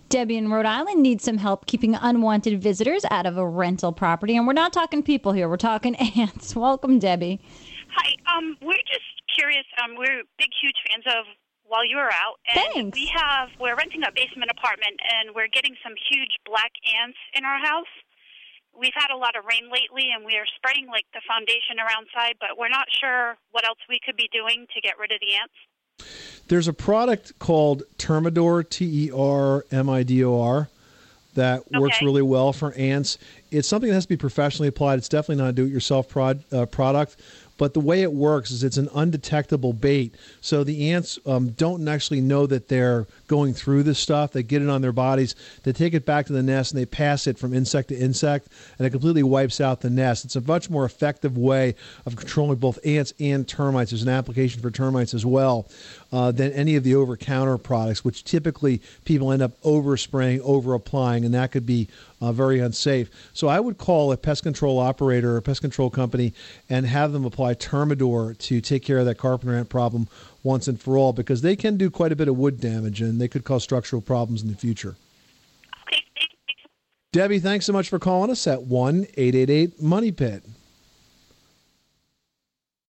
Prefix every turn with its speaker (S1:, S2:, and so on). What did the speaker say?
S1: Debbie in Rhode Island needs some help keeping unwanted visitors out of a rental property. And we're not talking people here. We're talking ants. Welcome, Debbie.
S2: Hi. We're just curious. We're big, huge fans of While You Were Out. And
S1: Thanks.
S2: we're renting a basement apartment, and we're getting some huge black ants in our house. We've had a lot of rain lately, and we are spreading, the foundation around side, but we're not sure what else we could be doing to get rid of the ants.
S3: There's a product called Termidor, Termidor, that works really well for ants. It's something that has to be professionally applied. It's definitely not a do-it-yourself product. But the way it works is it's an undetectable bait. So the ants don't actually know that they're going through this stuff. They get it on their bodies. They take it back to the nest, and they pass it from insect to insect, and it completely wipes out the nest. It's a much more effective way of controlling both ants and termites. There's an application for termites as well than any of the over-counter products, which typically people end up over-spraying, over-applying, and that could be very unsafe. So I would call a pest control operator or a pest control company and have them apply Termidor to take care of that carpenter ant problem once and for all, because they can do quite a bit of wood damage and they could cause structural problems in the future.
S2: Okay, thanks.
S3: Debbie, thanks so much for calling us at 1-888-MONEY-PIT.